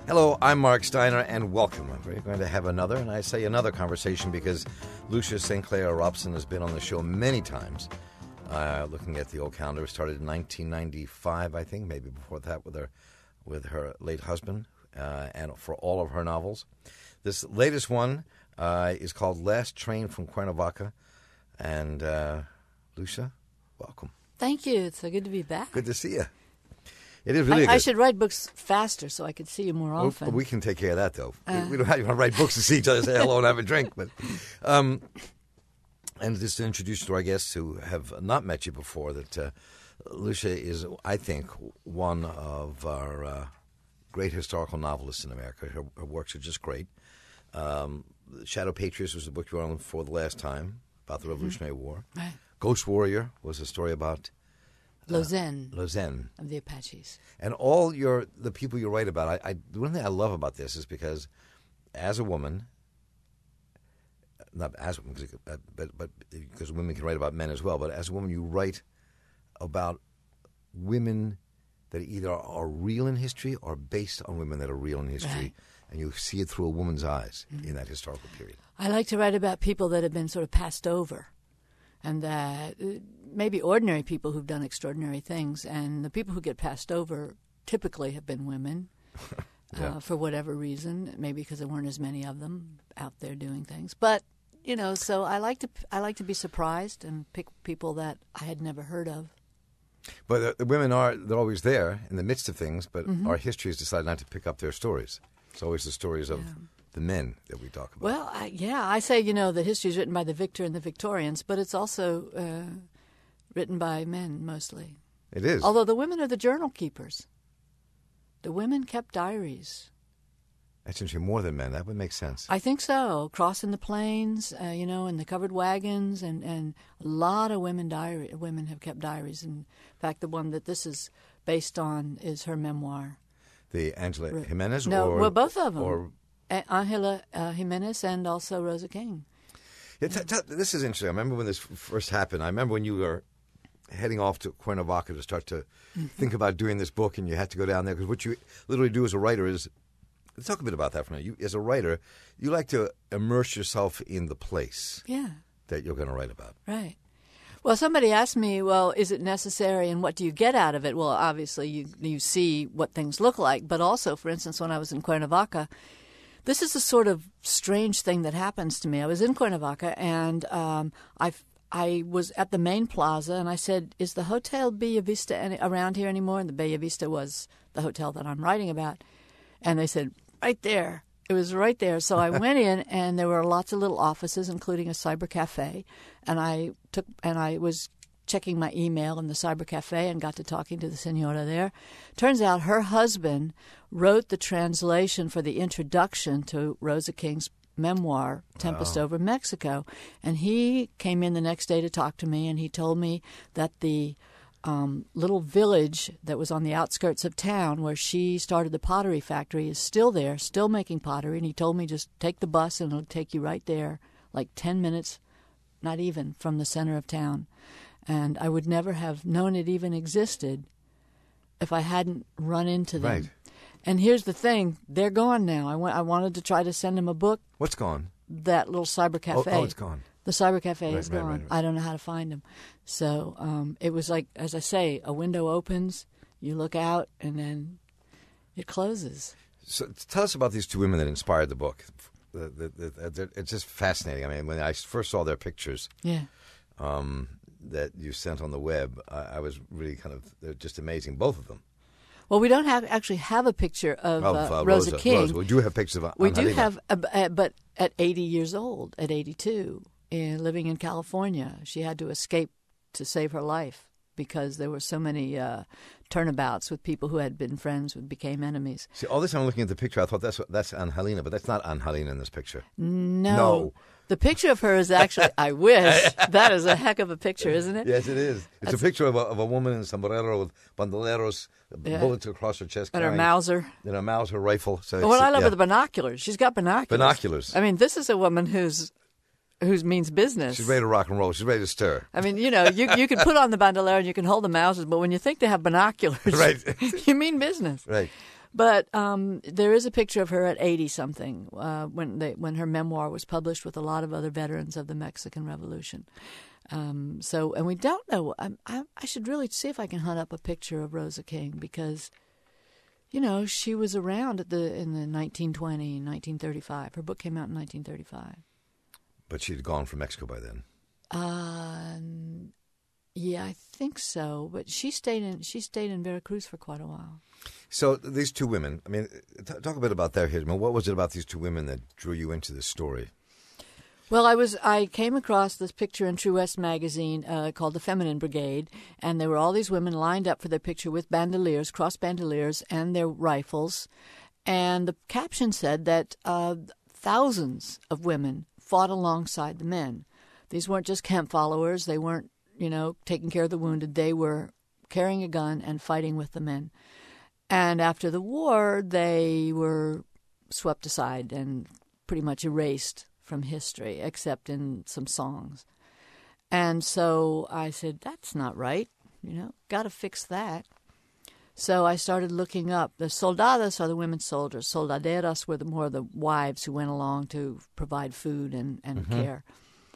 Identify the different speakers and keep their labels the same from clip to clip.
Speaker 1: Hello, I'm Mark Steiner, and welcome. We're going to have another, and I say another conversation because Lucia St. Clair Robson has been on the show many times. Looking at the old calendar, it started in 1995, I think, maybe before that, with her late husband, and for all of her novels. This latest one is called Last Train from Cuernavaca, and Lucia, welcome.
Speaker 2: Thank you. It's so good to be back.
Speaker 1: Good to see you. It is really good.
Speaker 2: I should write books faster so I could see you more often.
Speaker 1: Well, we can take care of that, though. We don't have to write books to see each other, say hello, and have a drink. But, and just to introduce you to our guests who have not met you before, that Lucia is, I think, one of our great historical novelists in America. Her works are just great. Shadow Patriots was the book you were on for the last time, about the Revolutionary War.
Speaker 2: Right.
Speaker 1: Ghost Warrior was a story about
Speaker 2: Lausanne
Speaker 1: of
Speaker 2: the Apaches.
Speaker 1: And all the people you write about, the one thing I love about this is because as a woman, not as a woman, but because women can write about men as well, but as a woman you write about women that either are real in history or based on women that are real in history,
Speaker 2: right.
Speaker 1: And you see it through a woman's eyes in that historical period.
Speaker 2: I like to write about people that have been sort of passed over, and that maybe ordinary people who've done extraordinary things, and the people who get passed over typically have been women for whatever reason, maybe because there weren't as many of them out there doing things. But so I like to be surprised and pick people that I had never heard of.
Speaker 1: But the women they're always there in the midst of things, but our history has decided not to pick up their stories. It's always the stories of the men that we talk about.
Speaker 2: Well, I say, that history is written by the victor and the Victorians, but it's also written by men mostly.
Speaker 1: It is.
Speaker 2: Although the women are the journal keepers. The women kept diaries.
Speaker 1: That's interesting. More than men. That would make sense.
Speaker 2: I think so. Crossing the plains, in the covered wagons, and a lot of women have kept diaries. In fact, the one that this is based on is her memoir.
Speaker 1: The Angela Jimenez?
Speaker 2: No, both of them.
Speaker 1: Or
Speaker 2: Angela Jimenez and also Rosa King.
Speaker 1: Yeah, this is interesting. I remember when this first happened. I remember when you were heading off to Cuernavaca to start to think about doing this book, and you had to go down there. Because what you literally do as a writer is, let's talk a bit about that for a minute. As a writer, you like to immerse yourself in the place that you're going to write about.
Speaker 2: Right. Well, somebody asked me, is it necessary and what do you get out of it? Well, obviously you see what things look like, but also, for instance, when I was in Cuernavaca, this is a sort of strange thing that happens to me. I was in Cuernavaca, and I was at the main plaza, and I said, is the Hotel Bella Vista around here anymore? And the Bella Vista was the hotel that I'm writing about. And they said, right there. It was right there. So I went in, and there were lots of little offices, including a cyber cafe. And I was checking my email in the cyber cafe and got to talking to the senora there. Turns out her husband wrote the translation for the introduction to Rosa King's memoir, Tempest Over Mexico. And he came in the next day to talk to me, and he told me that the little village that was on the outskirts of town where she started the pottery factory is still there, still making pottery. And he told me, just take the bus and it'll take you right there, like 10 minutes, not even, from the center of town. And I would never have known it even existed if I hadn't run into them.
Speaker 1: Right.
Speaker 2: And here's the thing, they're gone now. I wanted to try to send him a book.
Speaker 1: What's gone?
Speaker 2: That little cyber cafe.
Speaker 1: Oh, it's gone.
Speaker 2: The cyber cafe is gone.
Speaker 1: Right.
Speaker 2: I don't know how to find them. So it was like, as I say, a window opens, you look out, and then it closes.
Speaker 1: So tell us about these two women that inspired the book. It's just fascinating. I mean, when I first saw their pictures that you sent on the web, I was really they're just amazing, both of them.
Speaker 2: Well, we don't actually have a picture of Rosa King.
Speaker 1: Rosa. We do have pictures of
Speaker 2: We do have, but at 80 years old, at 82, living in California, she had to escape to save her life because there were so many turnabouts with people who had been friends who became enemies.
Speaker 1: See, all this time I'm looking at the picture, I thought that's Angelina, but that's not Angelina in this picture.
Speaker 2: No. The picture of her is actually, I wish, that is a heck of a picture, isn't it?
Speaker 1: Yes, it is. It's a picture of a woman in a sombrero with bandoleros, bullets across her chest.
Speaker 2: And her Mauser.
Speaker 1: And her Mauser rifle. So
Speaker 2: what I love are the binoculars. She's got binoculars.
Speaker 1: Binoculars.
Speaker 2: I mean, this is a woman who's means business.
Speaker 1: She's ready to rock and roll. She's ready to stir.
Speaker 2: I mean, you can put on the bandolero and you can hold the Mausers, but when you think they have binoculars,
Speaker 1: right.
Speaker 2: you mean business.
Speaker 1: Right.
Speaker 2: But there is a picture of her at 80-something when her memoir was published with a lot of other veterans of the Mexican Revolution. And we don't know. I should really see if I can hunt up a picture of Rosa King because, she was around in the 1920, 1935. Her book came out in 1935.
Speaker 1: But she'd gone from Mexico by then.
Speaker 2: Yeah, I think so. But she stayed in Veracruz for quite a while.
Speaker 1: So these two women, talk a bit about their history. What was it about these two women that drew you into this story?
Speaker 2: Well, I came across this picture in True West magazine called The Feminine Brigade, and there were all these women lined up for their picture with bandoliers, cross bandoliers, and their rifles. And the caption said that thousands of women fought alongside the men. These weren't just camp followers. They weren't, taking care of the wounded. They were carrying a gun and fighting with the men. And after the war, they were swept aside and pretty much erased from history, except in some songs. And so I said, that's not right. Got to fix that. So I started looking up. The soldadas are the women soldiers. Soldaderas were more the wives who went along to provide food and care.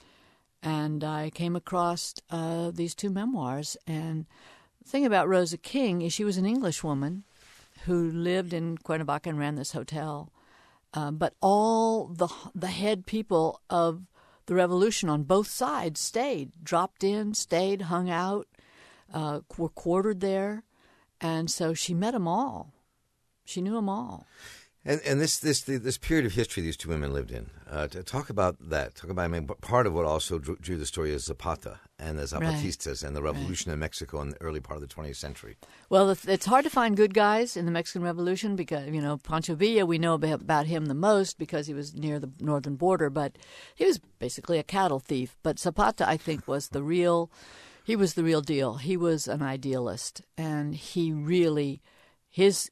Speaker 2: And I came across these two memoirs. And the thing about Rosa King is she was an English woman who lived in Cuernavaca and ran this hotel. But all the head people of the revolution on both sides dropped in, stayed, hung out, were quartered there. And so she met them all. She knew them all.
Speaker 1: And this period of history these two women lived in. To talk about that. Part of what also drew the story is Zapata and the Zapatistas and the revolution in Mexico in the early part of the 20th century.
Speaker 2: Well, it's hard to find good guys in the Mexican Revolution because, Pancho Villa, we know about him the most because he was near the northern border, but he was basically a cattle thief. But Zapata, I think, was the real deal. He was an idealist, and he really... His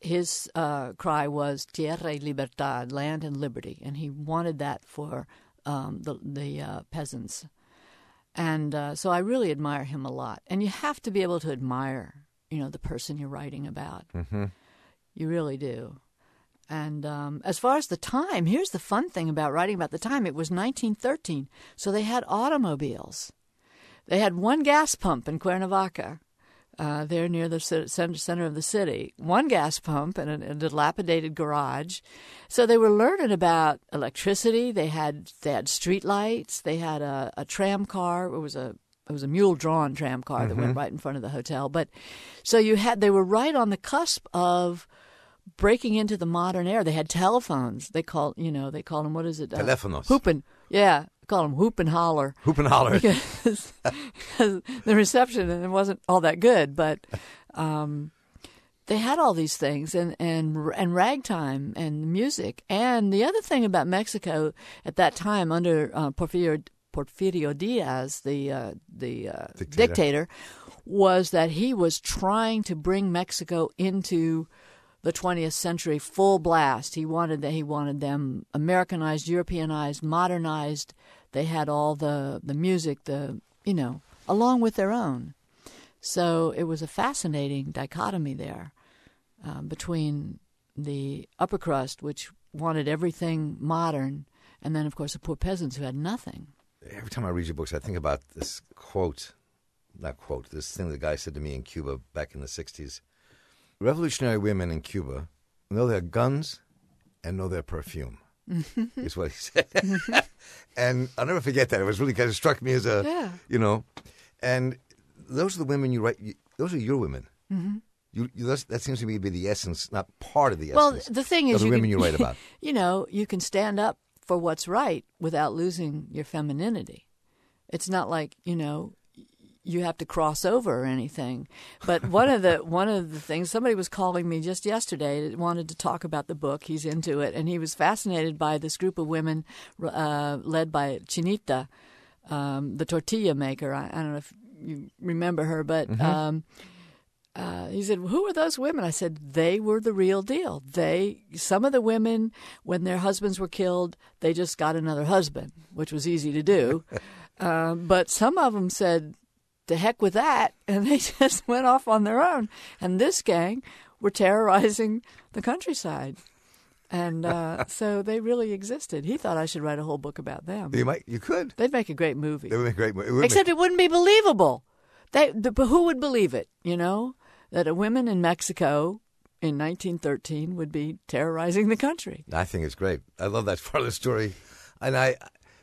Speaker 2: cry was Tierra y Libertad, land and liberty, and he wanted that for the peasants. And so I really admire him a lot. And you have to be able to admire, the person you're writing about. Mm-hmm. You really do. And as far as the time, here's the fun thing about writing about the time. It was 1913, so they had automobiles. They had one gas pump in Cuernavaca. There near the center of the city, one gas pump and a dilapidated garage. So they were learning about electricity. They had street lights. They had a tram car. It was a mule-drawn tram car that went right in front of the hotel. But so they were right on the cusp of breaking into the modern era. They had telephones. They called them, what is it?
Speaker 1: Teléfonos.
Speaker 2: Hoopin'. Yeah. Call them whoop and holler.
Speaker 1: Whoop and holler.
Speaker 2: Because the reception wasn't all that good, but they had all these things and ragtime and music. And the other thing about Mexico at that time under Porfirio Diaz, the dictator, was that he was trying to bring Mexico into the 20th century full blast. He wanted them Americanized, Europeanized, modernized. They had all the music, along with their own. So it was a fascinating dichotomy there between the upper crust, which wanted everything modern, and then, of course, the poor peasants who had nothing.
Speaker 1: Every time I read your books, I think about this this thing the guy said to me in Cuba back in the 60s. Revolutionary women in Cuba know their guns and know their perfume, is what he said. And I'll never forget that. It was really kind of struck me as and those are the women you write. Those are your women. Mm-hmm. That seems to me to be the essence, not part of the essence. Well,
Speaker 2: the thing is,
Speaker 1: the women you write about.
Speaker 2: You can stand up for what's right without losing your femininity. It's not like, you have to cross over or anything. But one of the things, somebody was calling me just yesterday, wanted to talk about the book. He's into it, and he was fascinated by this group of women led by Chinita, the tortilla maker. I don't know if you remember her, but he said, "Who are those women?" I said, "They were the real deal. Some of the women, when their husbands were killed, they just got another husband, which was easy to do. But some of them said, to heck with that, and they just went off on their own. And this gang were terrorizing the countryside. And so they really existed. He thought I should write a whole book about them.
Speaker 1: You could.
Speaker 2: They'd make a great movie.
Speaker 1: It would make a great movie.
Speaker 2: Except it wouldn't be believable. But who would believe it, that a woman in Mexico in 1913 would be terrorizing the country?
Speaker 1: I think it's great. I love that part of the story. And I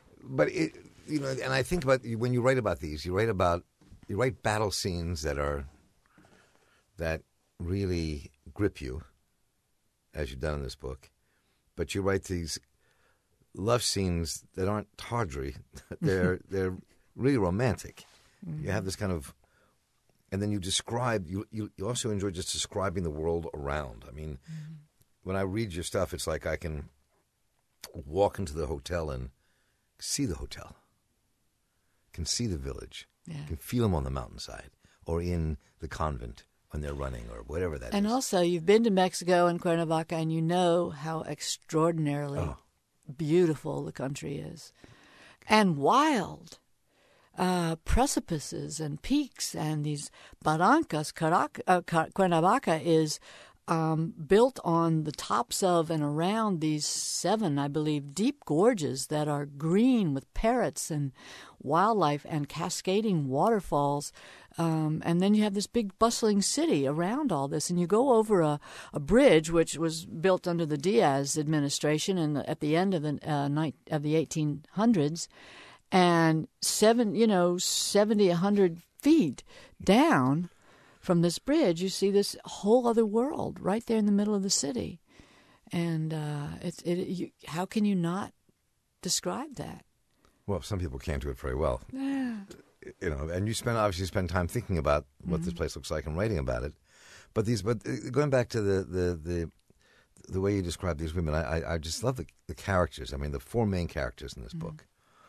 Speaker 1: think about when you write about these, you write battle scenes that really grip you, as you've done in this book. But you write these love scenes that aren't tawdry. They're really romantic. Mm-hmm. You have this kind of, and then you describe. You also enjoy just describing the world around. I mean, when I read your stuff, it's like I can walk into the hotel and see the hotel, can see the village, can feel them on the mountainside or in the convent when they're running or whatever that is.
Speaker 2: And also, you've been to Mexico and Cuernavaca, and you know how extraordinarily beautiful the country is. And wild. Precipices and peaks and these barrancas. Cuernavaca is built on the tops of and around these 7, I believe, deep gorges that are green with parrots and wildlife and cascading waterfalls. And then you have this big bustling city around all this. And you go over a bridge which was built under the Diaz administration at the end of the 1800s. And 70, 100 feet down from this bridge, you see this whole other world right there in the middle of the city. And how can you not describe that?
Speaker 1: Well, some people can't do it very well. Yeah. And you obviously spend time thinking about what this place looks like and writing about it. But going back to the way you describe these women, I just love the characters. I mean, the 4 main characters in this book.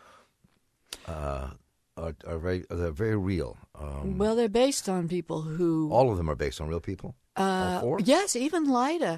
Speaker 1: They're very real.
Speaker 2: Well, they're based on people who...
Speaker 1: All of them are based on real people? All 4?
Speaker 2: Yes, even Lyda.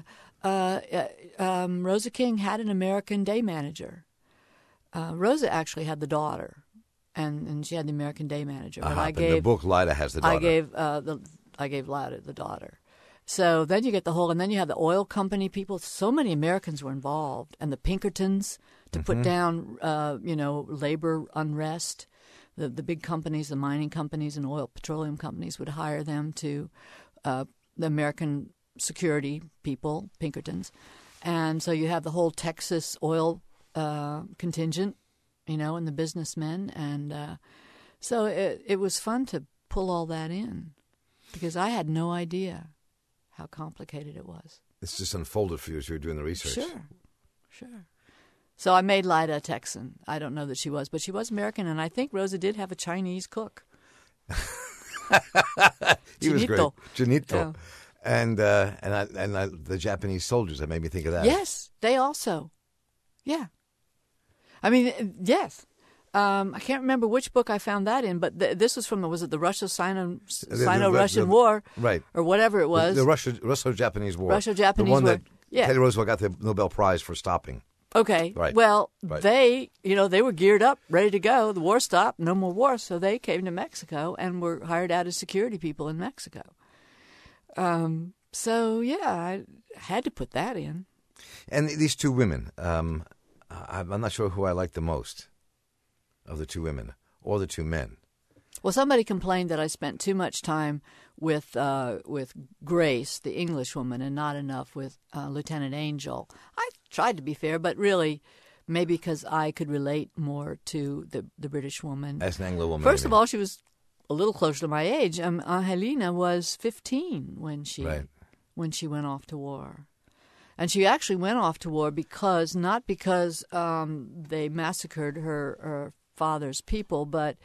Speaker 2: Rosa King had an American day manager. Rosa actually had the daughter, and she had the American day manager. But
Speaker 1: the book Lyda has the daughter.
Speaker 2: I gave Lyda the daughter. So then you get the whole, and then you have the oil company people. So many Americans were involved, and the Pinkertons to put down, labor unrest. The big companies, the mining companies and petroleum companies would hire them to the American security people, Pinkertons. And so you have the whole Texas oil contingent, and the businessmen. And so it was fun to pull all that in because I had no idea how complicated it was.
Speaker 1: It's just unfolded for you as you were doing the research.
Speaker 2: Sure. So I made Lyda a Texan. I don't know that she was, but she was American, and I think Rosa did have a Chinese cook.
Speaker 1: He was great. Chinito.
Speaker 2: Yeah.
Speaker 1: And the Japanese soldiers, that made me think of that.
Speaker 2: Yes, they also. Yeah. I mean, yes. I can't remember which book I found that in, but this was from the Russo-Sino-Russian War,
Speaker 1: right,
Speaker 2: or whatever it was.
Speaker 1: The Russo-Japanese War.
Speaker 2: Russo-Japanese
Speaker 1: War. The one
Speaker 2: War.
Speaker 1: that Teddy Roosevelt got the Nobel Prize for stopping.
Speaker 2: Okay.
Speaker 1: Right.
Speaker 2: Well,
Speaker 1: right.
Speaker 2: They were geared up, ready to go. The war stopped, no more war, so they came to Mexico and were hired out as security people in Mexico. So yeah, I had to put that in.
Speaker 1: And these 2 women, I'm not sure who I like the most of the 2 women or the 2 men.
Speaker 2: Well, somebody complained that I spent too much time with Grace, the English woman, and not enough with Lieutenant Angel. I tried to be fair, but really, maybe because I could relate more to the British woman.
Speaker 1: As an Anglo woman.
Speaker 2: First of all, she was a little closer to my age. Angelina was 15 when she went off to war. And she actually went off to war not because they massacred her father's people, but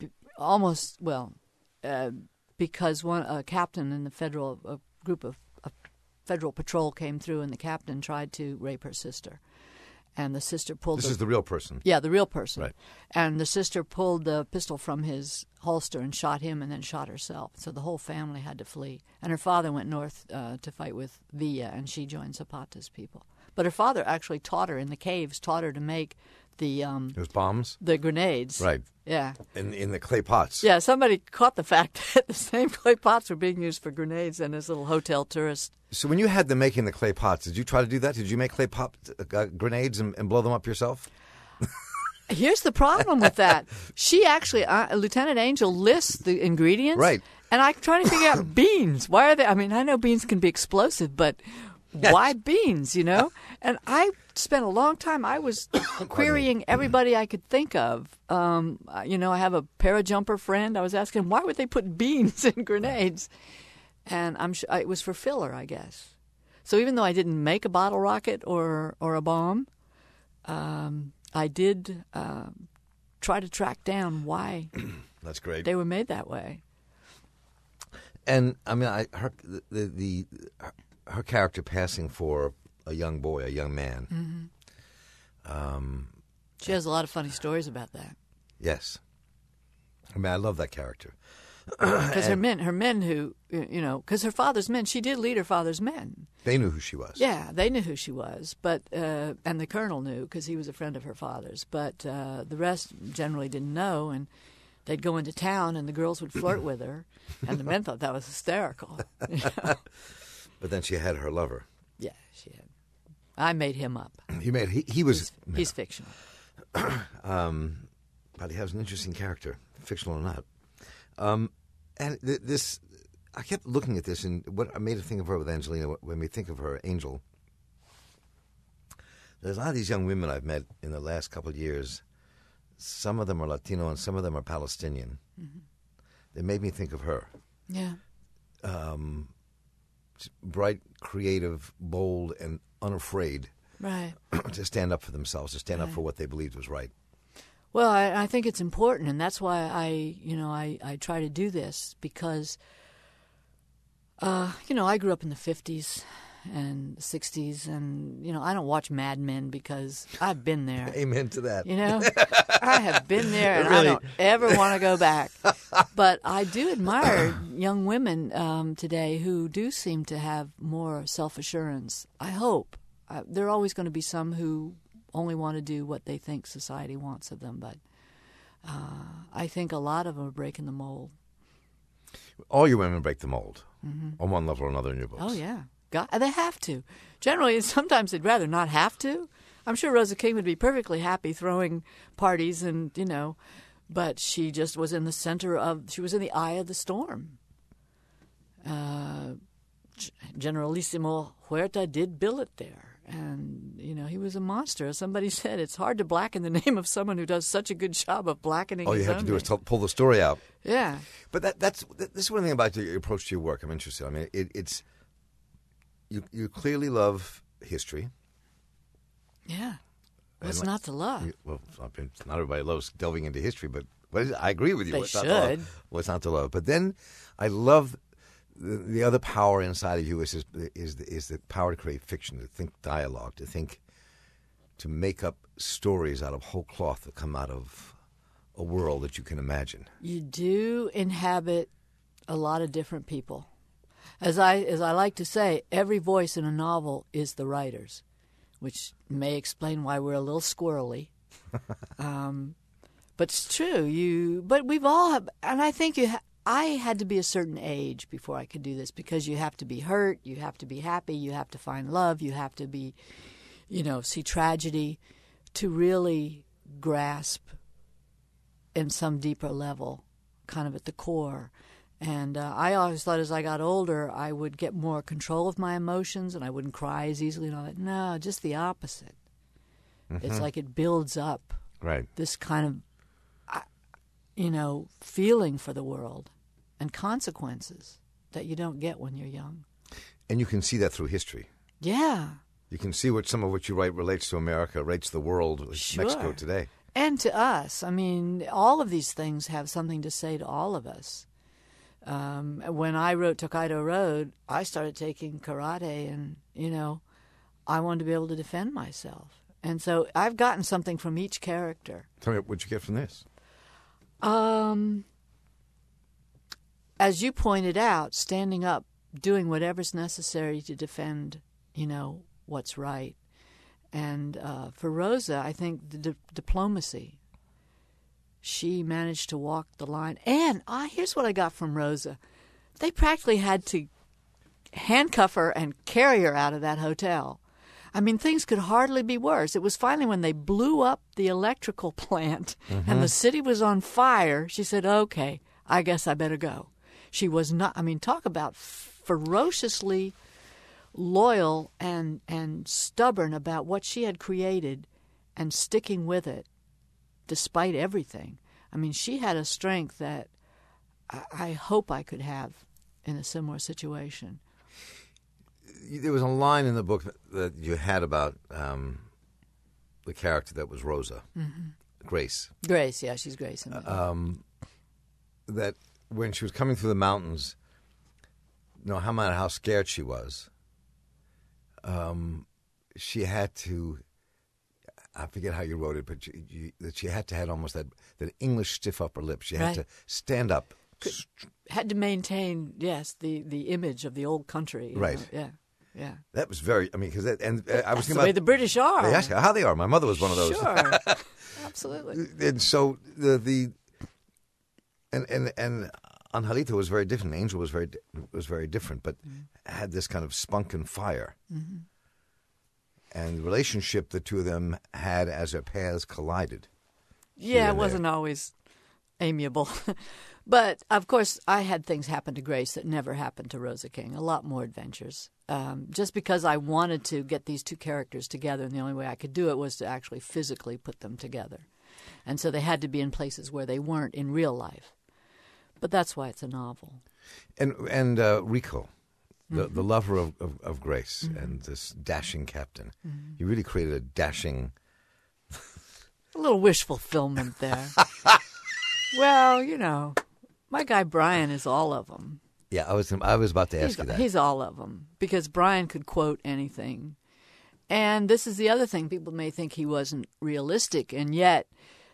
Speaker 2: because a captain in a group of federal patrol came through, and the captain tried to rape her sister. And the sister pulled...
Speaker 1: This is the real person.
Speaker 2: Yeah, the real person.
Speaker 1: Right.
Speaker 2: And the sister pulled the pistol from his holster and shot him and then shot herself. So the whole family had to flee. And her father went north to fight with Villa, and she joined Zapata's people. But her father actually taught her in the caves, to make the...
Speaker 1: Those bombs?
Speaker 2: The grenades.
Speaker 1: Right.
Speaker 2: Yeah.
Speaker 1: In the clay pots.
Speaker 2: Yeah, somebody caught the fact that the same clay pots were being used for grenades in this little hotel tourist.
Speaker 1: So when you had them making the clay pots, did you try to do that? Did you make clay pot grenades and blow them up yourself?
Speaker 2: Here's the problem with that. She actually, Lieutenant Angel lists the ingredients.
Speaker 1: Right.
Speaker 2: And I'm trying to figure out beans. Why are they? I mean, I know beans can be explosive, but why beans, you know? And I spent a long time, I was querying everybody I could think of. You know, I have a parajumper friend. I was asking, why would they put beans in grenades? And I'm sure it was for filler, I guess. So even though I didn't make a bottle rocket or a bomb, I did try to track down why
Speaker 1: That's great.
Speaker 2: they were made that way.
Speaker 1: And I mean, her character passing for a young boy, a young man.
Speaker 2: Mm-hmm. She has a lot of funny stories about that.
Speaker 1: Yes, I mean, I love that character
Speaker 2: because her men who, you know, because her father's men, she did lead her father's men.
Speaker 1: They knew who she was.
Speaker 2: Yeah, they knew who she was, but and the colonel knew because he was a friend of her father's. But the rest generally didn't know, and they'd go into town, and the girls would flirt with her, and the men thought that was hysterical. You know?
Speaker 1: But then she had her lover.
Speaker 2: Yeah, she had. I made him up.
Speaker 1: He was
Speaker 2: he's fictional.
Speaker 1: But he has an interesting character, fictional or not. And this, I kept looking at this, and what I made a think of her with Angelina. When we think of her, Angel, there's a lot of these young women I've met in the last couple of years. Some of them are Latino, and some of them are Palestinian. Mm-hmm. They made me think of her.
Speaker 2: Yeah.
Speaker 1: Bright, creative, bold, and unafraid.
Speaker 2: Right.
Speaker 1: To stand up for themselves, to stand up for what they believed was right.
Speaker 2: Well, I think it's important, and that's why I try to do this because, you know, I grew up in the 50s and 60s, and, you know, I don't watch Mad Men because I've been there.
Speaker 1: Amen to that.
Speaker 2: You know, I have been there, and
Speaker 1: Really?
Speaker 2: I don't ever want to go back. But I do admire young women today who do seem to have more self-assurance. I hope. There are always going to be some who only want to do what they think society wants of them, but I think a lot of them are breaking the mold.
Speaker 1: All you women break the mold, on one level or another in your books.
Speaker 2: Oh, yeah. God, they have to. Generally, sometimes they'd rather not have to. I'm sure Rosa King would be perfectly happy throwing parties and, you know, but she just was in the she was in the eye of the storm. Generalissimo Huerta did billet there. And, you know, he was a monster. As somebody said, it's hard to blacken the name of someone who does such a good job of blackening
Speaker 1: All you
Speaker 2: his
Speaker 1: have
Speaker 2: own
Speaker 1: to do is
Speaker 2: name.
Speaker 1: pull the story out.
Speaker 2: Yeah.
Speaker 1: But this is one thing about your approach to your work I'm interested in. I mean, it's you clearly love history.
Speaker 2: Yeah. What's not to love?
Speaker 1: Well, not everybody loves delving into history, but I agree with you.
Speaker 2: They
Speaker 1: What's not to love?
Speaker 2: should.
Speaker 1: What's not to love? But then I love the other power inside of you is the power to create fiction, to think dialogue, to make up stories out of whole cloth that come out of a world that you can imagine.
Speaker 2: You do inhabit a lot of different people. As I like to say, every voice in a novel is the writer's, which may explain why we're a little squirrely. But it's true. But we've all have, and I think I had to be a certain age before I could do this because you have to be hurt, you have to be happy, you have to find love, you have to be, you know, see tragedy to really grasp in some deeper level, kind of at the core. And I always thought as I got older, I would get more control of my emotions and I wouldn't cry as easily and all that. No, just the opposite. Mm-hmm. It's like it builds up this kind of, you know, feeling for the world and consequences that you don't get when you're young.
Speaker 1: And you can see that through history.
Speaker 2: Yeah.
Speaker 1: You can see some of what you write relates to America, relates to the world,
Speaker 2: Sure.
Speaker 1: Mexico today.
Speaker 2: And to us. I mean, all of these things have something to say to all of us. When I wrote Tokaido Road, I started taking karate and, you know, I wanted to be able to defend myself. And so I've gotten something from each character.
Speaker 1: Tell me, what'd you get from this?
Speaker 2: As you pointed out, standing up, doing whatever's necessary to defend, you know, what's right. And for Rosa, I think the diplomacy she managed to walk the line. And here's what I got from Rosa. They practically had to handcuff her and carry her out of that hotel. I mean, things could hardly be worse. It was finally when they blew up the electrical plant and the city was on fire, she said, okay, I guess I better go. She was not, I mean, talk about ferociously loyal and stubborn about what she had created and sticking with it despite everything. I mean, she had a strength that I hope I could have in a similar situation.
Speaker 1: There was a line in the book that you had about the character that was Rosa, Grace.
Speaker 2: Grace, yeah, she's Grace. In
Speaker 1: that when she was coming through the mountains, no matter how scared she was, she had to, I forget how you wrote it, but that she had to have almost that English stiff upper lip. She had to stand up.
Speaker 2: Had to maintain, yes, the image of the old country.
Speaker 1: Right.
Speaker 2: Yeah. Yeah.
Speaker 1: That was very, I mean, because, I was thinking
Speaker 2: the
Speaker 1: about
Speaker 2: way the British are.
Speaker 1: That's how they are. My mother was one of those.
Speaker 2: Sure. Absolutely.
Speaker 1: And so and Angelita was very different. Angel was very different, but had this kind of spunk and fire. Mm-hmm. And the relationship the two of them had as their paths collided.
Speaker 2: Yeah, it wasn't always amiable. But, of course, I had things happen to Grace that never happened to Rosa King, a lot more adventures. Just because I wanted to get these two characters together, and the only way I could do it was to actually physically put them together. And so they had to be in places where they weren't in real life. But that's why it's a novel. And
Speaker 1: Rico, the lover of Grace and this dashing captain, you really created a dashing...
Speaker 2: A little wish fulfillment there. Well, you know... My guy Brian is all of them.
Speaker 1: Yeah, I was about to ask you that.
Speaker 2: He's all of them because Brian could quote anything. And this is the other thing. People may think he wasn't realistic, and yet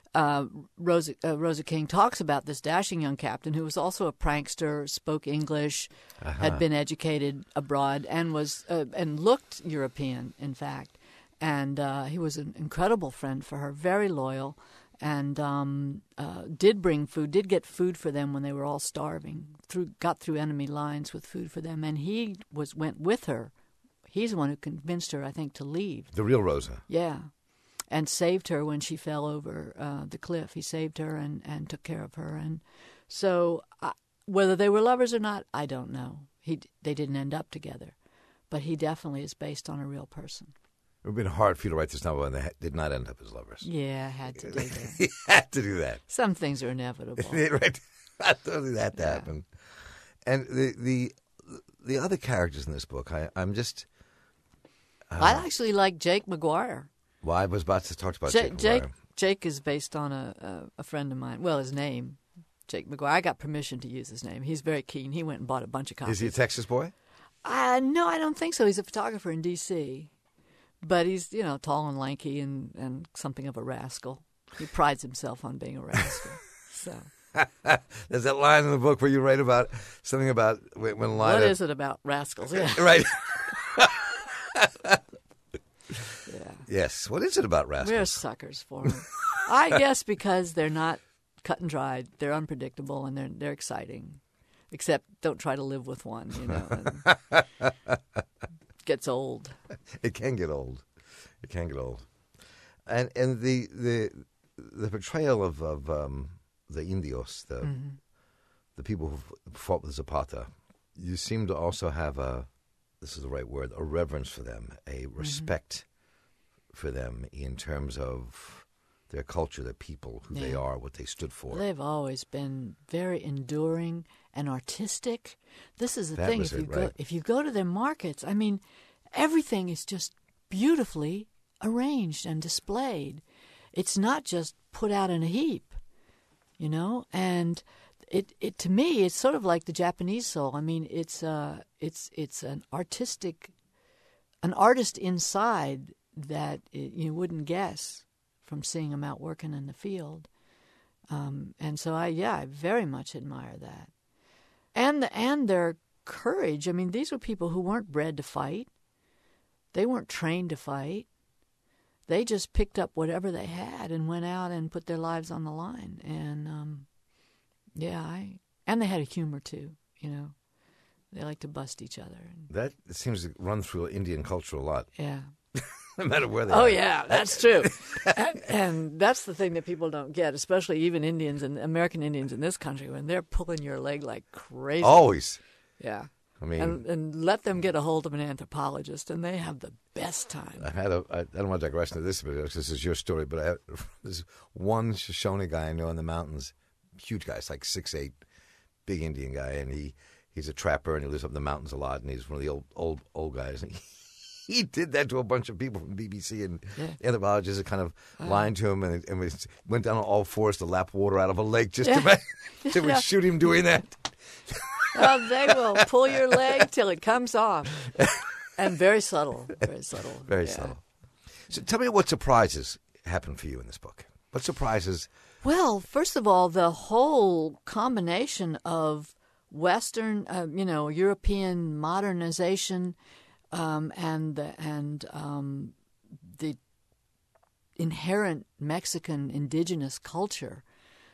Speaker 2: Rosa King talks about this dashing young captain who was also a prankster, spoke English, had been educated abroad, and was and looked European, in fact. And he was an incredible friend for her, very loyal. And did bring food, did get food for them when they were all starving. Got through enemy lines with food for them, and he went with her. He's the one who convinced her, I think, to leave.
Speaker 1: The real Rosa.
Speaker 2: Yeah, and saved her when she fell over the cliff. He saved her and took care of her. And so, whether they were lovers or not, I don't know. They didn't end up together, but he definitely is based on a real person.
Speaker 1: It would have been hard for you to write this novel, and they did not end up as lovers.
Speaker 2: Yeah, I had to do that.
Speaker 1: You had to do that.
Speaker 2: Some things are inevitable.
Speaker 1: Right. Totally had to happen. And the other characters in this book, I'm just...
Speaker 2: I actually like Jake McGuire.
Speaker 1: Well, I was about to talk about Jake McGuire.
Speaker 2: Jake is based on a friend of mine. Well, his name, Jake McGuire. I got permission to use his name. He's very keen. He went and bought a bunch of copies.
Speaker 1: Is he a Texas boy?
Speaker 2: No, I don't think so. He's a photographer in D.C., but he's, tall and lanky and something of a rascal. He prides himself on being a rascal. So
Speaker 1: there's that line in the book where you write about something about when Lida...
Speaker 2: What is it about rascals? Yeah.
Speaker 1: Right.
Speaker 2: Yeah.
Speaker 1: Yes. What is it about rascals?
Speaker 2: We're suckers for them. I guess because they're not cut and dried. They're unpredictable and they're exciting. Except don't try to live with one, And gets old.
Speaker 1: It can get old. It can get old. And the portrayal of the Indios, the people who fought with Zapata, you seem to also have this is the right word, a reverence for them, a respect for them in terms of their culture, their people, who they are, what they stood for.
Speaker 2: They've always been very enduring and artistic. This is the thing. If you go to their markets, I mean, everything is just beautifully arranged and displayed. It's not just put out in a heap, And it to me, it's sort of like the Japanese soul. I mean, it's an artist inside that you wouldn't guess from seeing them out working in the field. And so I very much admire that. And their courage. I mean, these were people who weren't bred to fight. They weren't trained to fight. they just picked up whatever they had and went out and put their lives on the line. And and they had a humor too. They like to bust each other.
Speaker 1: That seems to run through Indian culture a lot.
Speaker 2: Yeah.
Speaker 1: No matter where they are.
Speaker 2: Oh, yeah, that's true. and that's the thing that people don't get, especially even Indians and American Indians in this country, when they're pulling your leg like crazy.
Speaker 1: Always.
Speaker 2: Yeah.
Speaker 1: I mean,
Speaker 2: and let them get a hold of an anthropologist, and they have the best time.
Speaker 1: I don't want to digress into this, but this is your story, but I had this one Shoshone guy I know in the mountains, huge guy, it's like 6'8", big Indian guy, and he's a trapper, and he lives up in the mountains a lot, and he's one of the old guys. And he did that to a bunch of people from BBC, and anthropologists are kind of lying to him, and we went down on all fours to lap water out of a lake just to shoot him doing that.
Speaker 2: Well, they will pull your leg till it comes off. And very subtle. Very subtle.
Speaker 1: Very subtle. So tell me what surprises happened for you in this book. What surprises?
Speaker 2: Well, first of all, the whole combination of Western, European modernization and the inherent Mexican indigenous culture.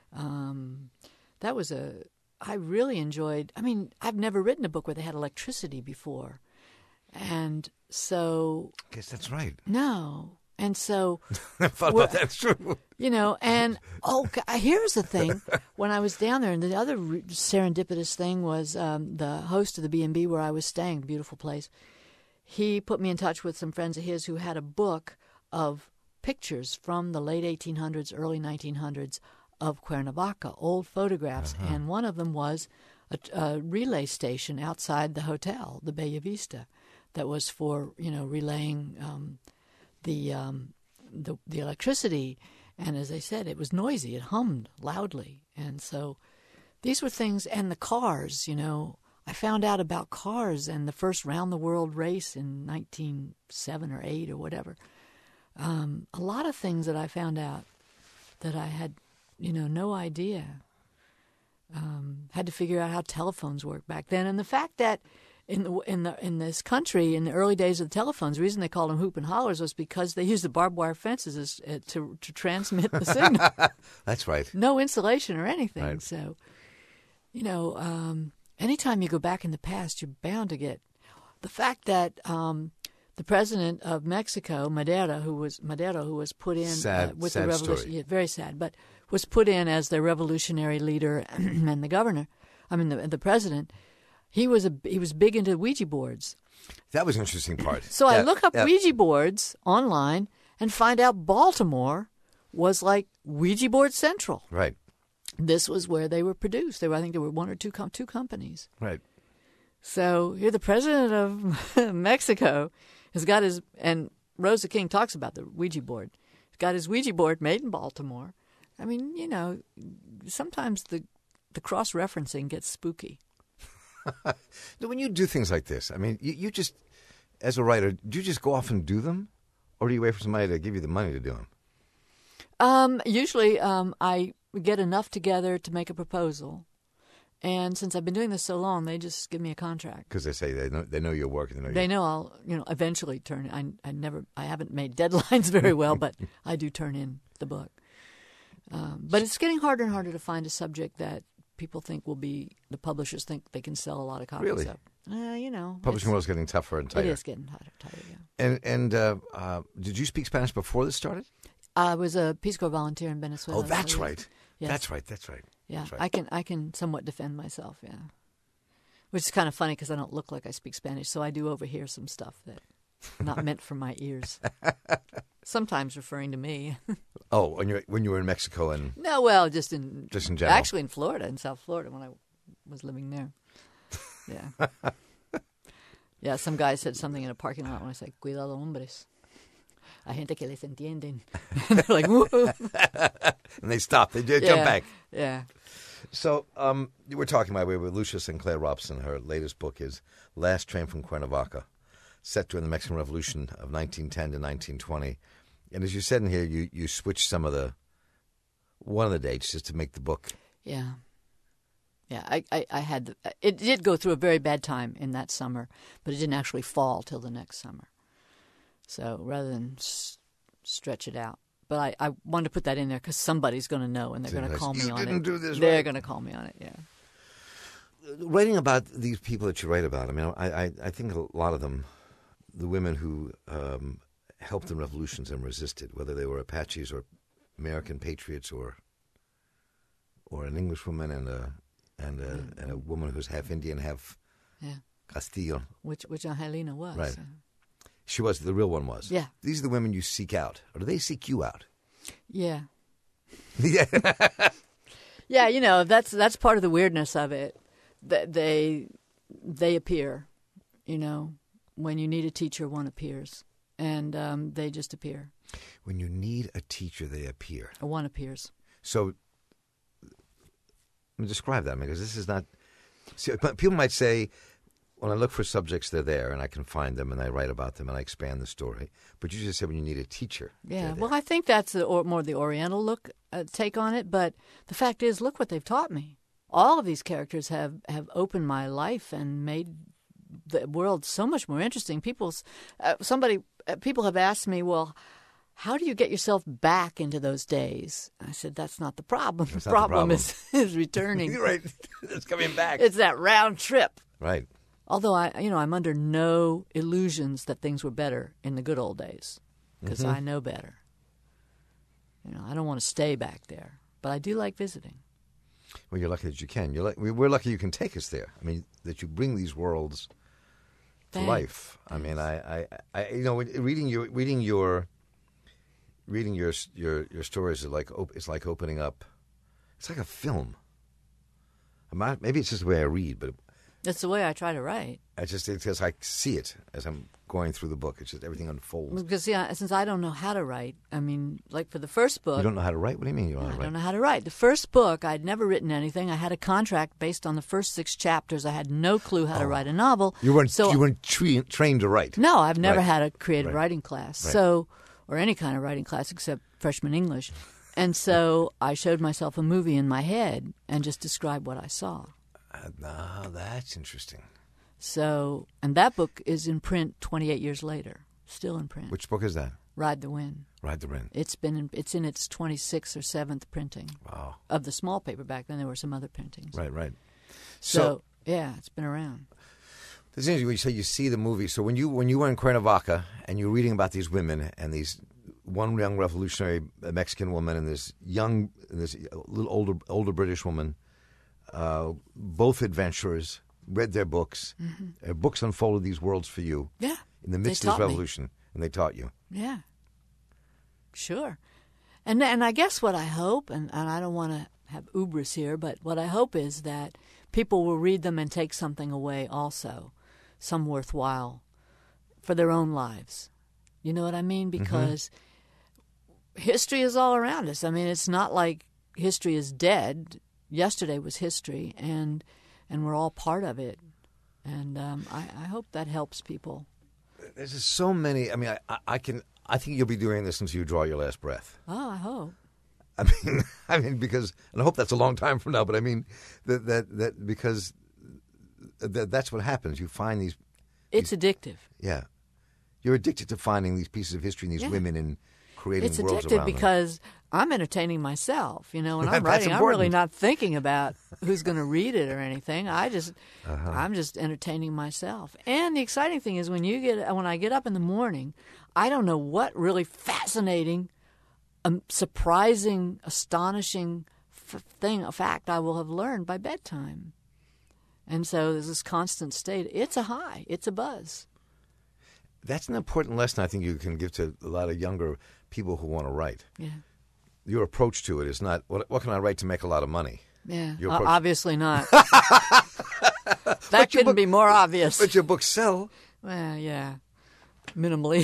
Speaker 2: That was I really enjoyed. I mean, I've never written a book where they had electricity before. And so...
Speaker 1: I guess that's right.
Speaker 2: No. And so...
Speaker 1: I thought about that's true.
Speaker 2: And here's the thing. When I was down there, and the other serendipitous thing was the host of the B&B where I was staying, beautiful place, he put me in touch with some friends of his who had a book of pictures from the late 1800s, early 1900s of Cuernavaca, old photographs. Uh-huh. And one of them was a relay station outside the hotel, the Bella Vista, that was for, relaying the electricity. And as I said, it was noisy. It hummed loudly. And so these were things, and the cars, I found out about cars and the first round-the-world race in 1907 or 8 or whatever. A lot of things that I found out that I had, no idea. Had to figure out how telephones worked back then. And the fact that in this country, in the early days of the telephones, the reason they called them hoop and hollers was because they used the barbed wire fences to transmit the signal.
Speaker 1: That's right.
Speaker 2: No insulation or anything.
Speaker 1: Right.
Speaker 2: So, anytime you go back in the past, you're bound to get the fact that the president of Mexico, Madero, who was put in with the revolution,
Speaker 1: story.
Speaker 2: Very sad, but was put in as the revolutionary leader and the president. He was big into Ouija boards.
Speaker 1: That was an interesting part.
Speaker 2: So I look up Ouija boards online and find out Baltimore was like Ouija board central.
Speaker 1: Right.
Speaker 2: This was where they were produced. I think there were one or two companies.
Speaker 1: Right.
Speaker 2: So here the president of Mexico has got his, and Rosa King talks about the Ouija board. He's got his Ouija board made in Baltimore. I mean, sometimes the cross-referencing gets spooky.
Speaker 1: When you do things like this, I mean, you just, as a writer, do you just go off and do them? Or do you wait for somebody to give you the money to do them?
Speaker 2: Usually I get enough together to make a proposal. And since I've been doing this so long, they just give me a contract.
Speaker 1: Because they say they know your work. And
Speaker 2: they know I'll eventually turn in. I haven't made deadlines very well, but I do turn in the book. But it's getting harder and harder to find a subject that people think the publishers think they can sell a lot of copies
Speaker 1: really?
Speaker 2: of.
Speaker 1: Publishing world's getting tougher and tighter.
Speaker 2: It is getting tighter, yeah.
Speaker 1: And did you speak Spanish before this started?
Speaker 2: I was a Peace Corps volunteer in Venezuela.
Speaker 1: Oh, that's right.
Speaker 2: Yes.
Speaker 1: That's right.
Speaker 2: Yeah,
Speaker 1: that's right.
Speaker 2: I can somewhat defend myself, yeah. Which is kind of funny because I don't look like I speak Spanish, so I do overhear some stuff that's not meant for my ears. Sometimes referring to me.
Speaker 1: Oh, when you were in Mexico and
Speaker 2: no, well, just in
Speaker 1: general.
Speaker 2: Actually, in Florida, in South Florida, when I was living there. Yeah, yeah. Some guy said something in a parking lot when I said "Cuidado, hombres." Hay gente que les entienden. And they're like, whoa.
Speaker 1: And they stop. They jump back.
Speaker 2: Yeah.
Speaker 1: So we're talking, by the way, with Lucia Sinclair Robson. Her latest book is Last Train from Cuernavaca, set during the Mexican Revolution of 1910 to 1920. And as you said in here, you switched one of the dates just to make the book.
Speaker 2: Yeah. Yeah, I had it did go through a very bad time in that summer, but it didn't actually fall till the next summer. So rather than stretch it out. But I wanted to put that in there because somebody's going to know, and they're going to call me on it.
Speaker 1: You didn't do this
Speaker 2: They're
Speaker 1: right.
Speaker 2: going to call me on it, yeah.
Speaker 1: Writing about these people that you write about, I mean, I think a lot of them, the women who helped in revolutions and resisted, whether they were Apaches or American patriots or an Englishwoman and a woman who's half Indian, half Castillo.
Speaker 2: Which Angelina was.
Speaker 1: Right. She was, the real one was.
Speaker 2: Yeah.
Speaker 1: These are the women you seek out. Or do they seek you out?
Speaker 2: Yeah.
Speaker 1: Yeah.
Speaker 2: Yeah, you know, that's part of the weirdness of it. That they appear, you know. When you need a teacher, one appears. And they just appear.
Speaker 1: When you need a teacher, they appear.
Speaker 2: Or one appears.
Speaker 1: So, describe that, because this is not... See, people might say, when I look for subjects, they're there, and I can find them, and I write about them, and I expand the story. But you just said when you need a teacher.
Speaker 2: Yeah, well, I think that's more the Oriental take on it. But the fact is, look what they've taught me. All of these characters have opened my life and made the world so much more interesting. People have asked me, well, how do you get yourself back into those days? I said, that's not the problem. The problem is returning.
Speaker 1: Right. It's coming back.
Speaker 2: It's that round trip.
Speaker 1: Right.
Speaker 2: Although I'm under no illusions that things were better in the good old days, because I know better. You know, I don't want to stay back there, but I do like visiting.
Speaker 1: Well, you're lucky that you can. We're lucky you can take us there. I mean, that you bring these worlds to life. I mean, I you know, reading your stories is like opening up. It's like a film. Maybe it's just the way I read, but
Speaker 2: that's the way I try to write.
Speaker 1: It's because I see it as I'm going through the book. It's just everything unfolds.
Speaker 2: Because since I don't know how to write, I mean, like for the first book,
Speaker 1: you don't know how to write. What do you mean you don't know how to write?
Speaker 2: I don't know how to write. The first book, I'd never written anything. I had a contract based on the first 6 chapters. I had no clue how to write a novel.
Speaker 1: You weren't trained to write.
Speaker 2: No, I've never had a creative writing class, or any kind of writing class except freshman English. And so I showed myself a movie in my head and just described what I saw.
Speaker 1: That's interesting.
Speaker 2: So, and that book is in print 28 years later, still in print.
Speaker 1: Which book is that?
Speaker 2: Ride the Wind.
Speaker 1: Ride the Wind.
Speaker 2: It's in its 26th or 7th printing.
Speaker 1: Wow.
Speaker 2: Of the small paperback. Then there were some other printings.
Speaker 1: Right.
Speaker 2: So yeah, it's been around.
Speaker 1: It's interesting when you say you see the movie. So when you were in Cuernavaca and you're reading about these women and these one young revolutionary Mexican woman and this little older British woman, both adventurers, read their books. Their books unfolded these worlds for you.
Speaker 2: Yeah.
Speaker 1: In the midst of this revolution. And they taught you.
Speaker 2: Yeah. Sure. And I guess what I hope, and I don't want to have hubris here, but what I hope is that people will read them and take something away also, some worthwhile, for their own lives. You know what I mean? Because history is all around us. I mean, it's not like history is dead. Yesterday was history, and we're all part of it. And I hope that helps people.
Speaker 1: There's just so many. I mean, I think you'll be doing this until you draw your last breath.
Speaker 2: Oh, I hope.
Speaker 1: I mean, because, and I hope that's a long time from now. But I mean, because that's what happens. You find these.
Speaker 2: It's addictive.
Speaker 1: Yeah, you're addicted to finding these pieces of history and these women and creating worlds around them.
Speaker 2: It's addictive because I'm entertaining myself. You know, when I'm writing, I'm really not thinking about who's going to read it or anything. I'm just entertaining myself. And the exciting thing is when I get up in the morning, I don't know what really fascinating, surprising, astonishing a fact I will have learned by bedtime. And so there's this constant state. It's a high. It's a buzz.
Speaker 1: That's an important lesson I think you can give to a lot of younger people who want to write.
Speaker 2: Yeah.
Speaker 1: Your approach to it is not, what can I write to make a lot of money?
Speaker 2: Yeah, obviously not. That couldn't be more obvious.
Speaker 1: But your books sell.
Speaker 2: Well, yeah, minimally.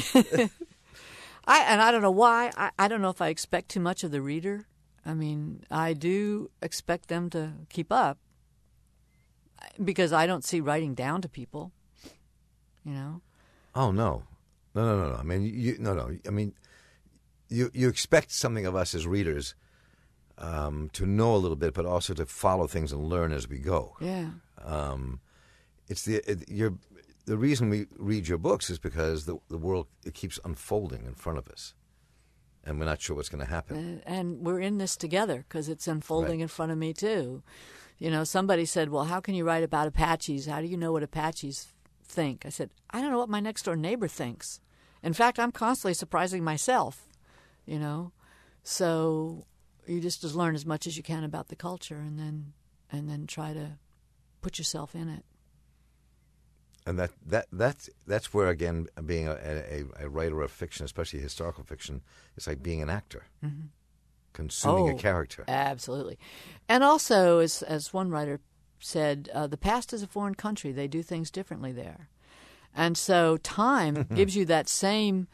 Speaker 2: I don't know why. I don't know if I expect too much of the reader. I mean, I do expect them to keep up because I don't see writing down to people, you know.
Speaker 1: Oh, no. I mean, I mean, you expect something of us as readers to know a little bit, but also to follow things and learn as we go.
Speaker 2: Yeah.
Speaker 1: It's the reason we read your books is because the world, it keeps unfolding in front of us. and we're not sure what's going to happen.
Speaker 2: And we're in this together because it's unfolding in front of me too. You know, somebody said, well, how can you write about Apaches? How do you know what Apaches think? I said, I don't know what my next-door neighbor thinks. In fact, I'm constantly surprising myself, you know. So you just learn as much as you can about the culture and then try to put yourself in it.
Speaker 1: And that's where, again, being a writer of fiction, especially historical fiction, is like being an actor. Mm-hmm. Consuming a character.
Speaker 2: Absolutely. And also, as one writer said, the past is a foreign country. They do things differently there. And so time gives you that same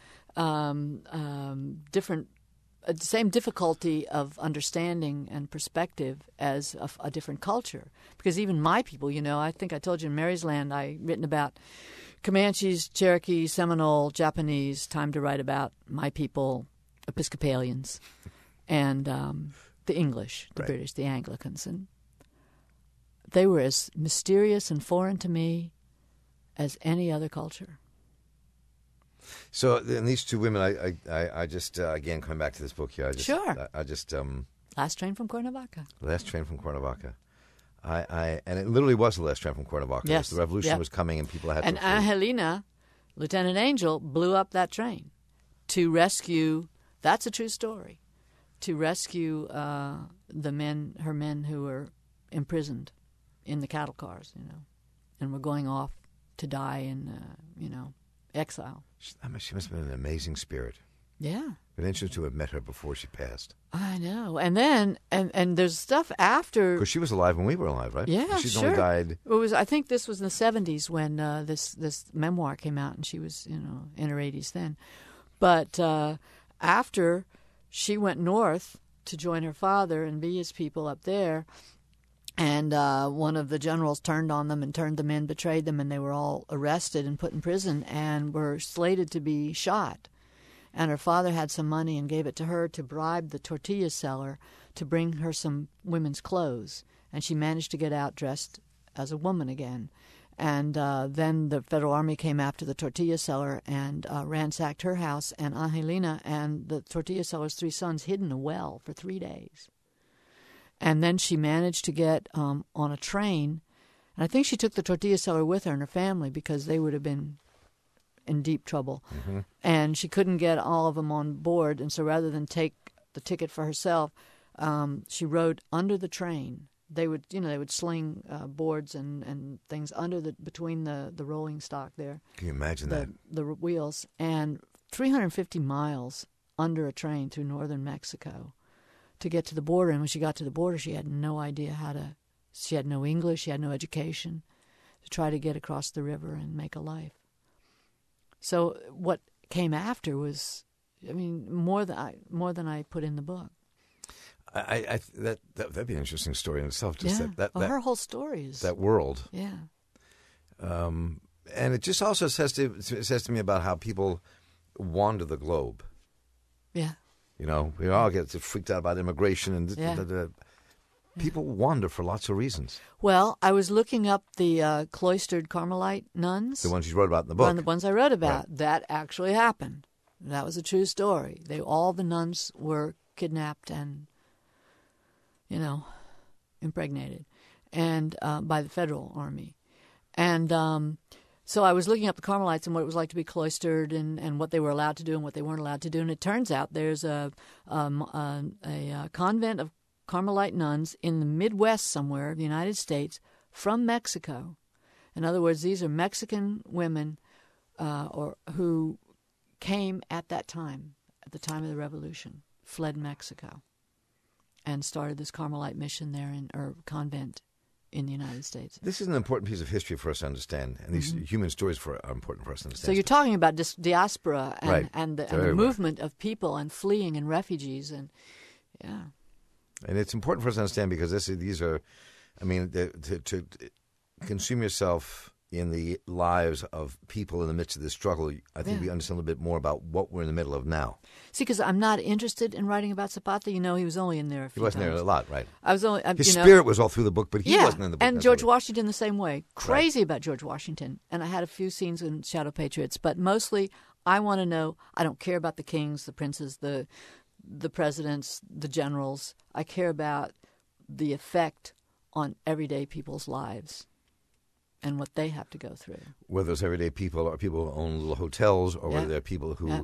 Speaker 2: same difficulty of understanding and perspective as a different culture. Because even my people, you know, I think I told you in Mary's Land, I've written about Comanches, Cherokee, Seminole, Japanese, time to write about my people, Episcopalians. And the English, the British, the Anglicans. And they were as mysterious and foreign to me as any other culture.
Speaker 1: So, and these two women, I just, again, coming back to this book here.
Speaker 2: Sure.
Speaker 1: Last
Speaker 2: Train from Cuernavaca.
Speaker 1: Last Train from Cuernavaca. And it literally was the last train from Cuernavaca.
Speaker 2: Yes.
Speaker 1: The revolution was coming and people had to...
Speaker 2: And Angelina, Lieutenant Angel, blew up that train to rescue, that's a true story, to rescue her men who were imprisoned in the cattle cars, you know, and were going off to die in, exile.
Speaker 1: She must have been an amazing spirit.
Speaker 2: Yeah.
Speaker 1: Been interesting to have met her before she passed.
Speaker 2: I know. And then, and there's stuff after.
Speaker 1: Because she was alive when we were alive, right?
Speaker 2: Yeah,
Speaker 1: She's
Speaker 2: sure.
Speaker 1: only died.
Speaker 2: I think this was in the 70s when this memoir came out, and she was, you know, in her 80s then. But after she went north to join her father and be his people up there, and one of the generals turned on them and turned them in, betrayed them, and they were all arrested and put in prison and were slated to be shot. And her father had some money and gave it to her to bribe the tortilla seller to bring her some women's clothes. And she managed to get out dressed as a woman again. And then the Federal Army came after the tortilla seller and ransacked her house. And Angelina and the tortilla seller's 3 sons hid in a well for 3 days. And then she managed to get on a train. And I think she took the tortilla seller with her and her family because they would have been in deep trouble. Mm-hmm. And she couldn't get all of them on board. And so rather than take the ticket for herself, she rode under the train. They would sling boards and things between the rolling stock there.
Speaker 1: Can you imagine that?
Speaker 2: The wheels. And 350 miles under a train through northern Mexico to get to the border. And when she got to the border, she had no idea she had no English, she had no education to try to get across the river and make a life. So what came after was, I mean, more than I put in the book.
Speaker 1: That'd be an interesting story in itself.
Speaker 2: Just her whole story is
Speaker 1: that world.
Speaker 2: Yeah.
Speaker 1: And it just also says to me about how people wander the globe.
Speaker 2: Yeah.
Speaker 1: You know, we all get freaked out about immigration and people wander for lots of reasons.
Speaker 2: Well, I was looking up the cloistered Carmelite nuns.
Speaker 1: The ones you wrote about in the book.
Speaker 2: The ones I wrote about.
Speaker 1: Right.
Speaker 2: That actually happened. That was a true story. All the nuns were kidnapped and, impregnated, and by the Federal Army. And so I was looking up the Carmelites and what it was like to be cloistered and what they were allowed to do and what they weren't allowed to do. And it turns out there's a convent of Carmelite nuns in the Midwest somewhere of the United States from Mexico. In other words, these are Mexican women who came at that time, at the time of the Revolution, fled Mexico, and started this Carmelite mission there or convent in the United States.
Speaker 1: This is an important piece of history for us to understand, and these human stories are important for us to understand.
Speaker 2: So you're talking about diaspora
Speaker 1: right.
Speaker 2: and the movement of people and fleeing and refugees and
Speaker 1: And it's important for us to understand because these are, I mean, to consume yourself in the lives of people in the midst of this struggle, I think we understand a little bit more about what we're in the middle of now.
Speaker 2: See, because I'm not interested in writing about Zapata. He was only in there a few times.
Speaker 1: He wasn't there a lot, right?
Speaker 2: I was only
Speaker 1: his spirit was all through the book, but he wasn't in the book.
Speaker 2: And George Washington the same way. Crazy about George Washington. And I had a few scenes in Shadow Patriots, but mostly I want to know. I don't care about the kings, the princes, the presidents, the generals. I care about the effect on everyday people's lives and what they have to go through.
Speaker 1: Whether those everyday people are people who own little hotels, or whether they're people who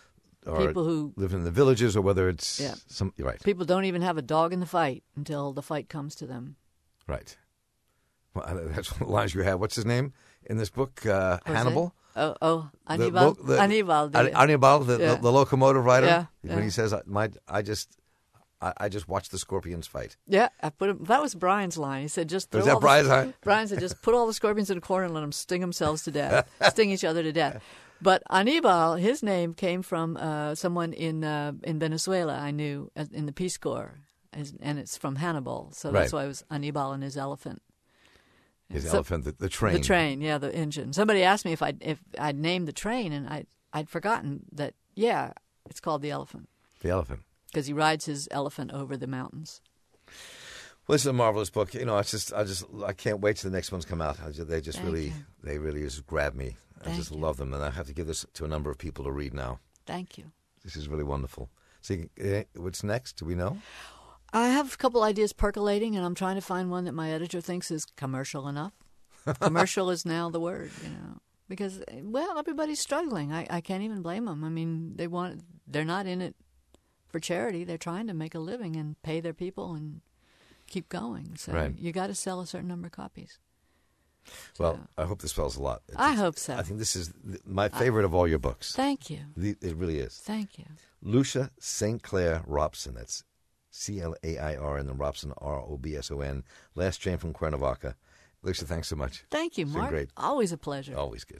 Speaker 1: live in the villages, or whether it's right.
Speaker 2: People don't even have a dog in the fight until the fight comes to them.
Speaker 1: Right. Well, that's one of the lines you have. What's his name in this book? Hannibal?
Speaker 2: Oh, Anibal. Anibal,
Speaker 1: the locomotive rider.
Speaker 2: Yeah,
Speaker 1: when he says, I just watched the scorpions fight.
Speaker 2: Yeah, that was Brian's line. He said, just throw
Speaker 1: was that Brian's line?
Speaker 2: Brian said, just put all the scorpions in a corner and let them sting themselves to death, sting each other to death. But Anibal, his name came from someone in Venezuela I knew in the Peace Corps, and it's from Hannibal. So that's why it was Anibal and his elephant.
Speaker 1: His elephant, the train.
Speaker 2: The train, yeah, the engine. Somebody asked me if I'd named the train, and I'd forgotten that. Yeah, it's called the elephant.
Speaker 1: The elephant,
Speaker 2: because he rides his elephant over the mountains.
Speaker 1: Well, this is a marvelous book. You know, I can't wait till the next ones come out. They really just grab me. I just love them, and I have to give this to a number of people to read now.
Speaker 2: Thank you.
Speaker 1: This is really wonderful. So, what's next? Do we know?
Speaker 2: I have a couple ideas percolating, and I'm trying to find one that my editor thinks is commercial enough. Commercial is now the word, because, well, everybody's struggling. I can't even blame them. I mean, they're not in it for charity. They're trying to make a living and pay their people and keep going. So you got to sell a certain number of copies.
Speaker 1: Well, I hope this sells a lot.
Speaker 2: I hope so.
Speaker 1: I think this is my favorite of all your books.
Speaker 2: Thank you.
Speaker 1: It really is.
Speaker 2: Thank you.
Speaker 1: Lucia St. Clair Robson. That's Clair, and then Robson, Robson. Last train from Cuernavaca. Lucia, thanks so much.
Speaker 2: Thank you, Mark.
Speaker 1: It's been great.
Speaker 2: Always a pleasure.
Speaker 1: Always good.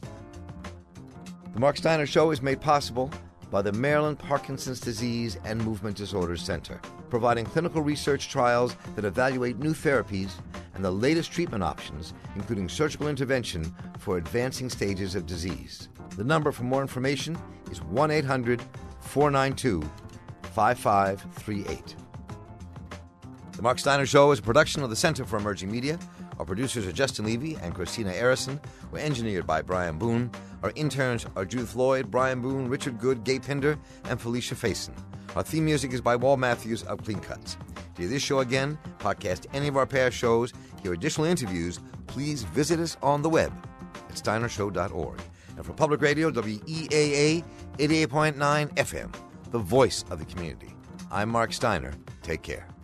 Speaker 1: The Mark Steiner Show is made possible by the Maryland Parkinson's Disease and Movement Disorders Center, providing clinical research trials that evaluate new therapies and the latest treatment options, including surgical intervention for advancing stages of disease. The number for more information is 1-800-492-5538. The Mark Steiner Show is a production of the Center for Emerging Media. Our producers are Justin Levy and Christina Arison. We're engineered by Brian Boone. Our interns are Judith Lloyd, Brian Boone, Richard Good, Gay Pinder, and Felicia Faison. Our theme music is by Wal Matthews of Clean Cuts. To hear this show again, podcast any of our past shows, hear additional interviews, please visit us on the web at steinershow.org. And for Public Radio, WEAA 88.9 FM, the voice of the community. I'm Mark Steiner. Take care.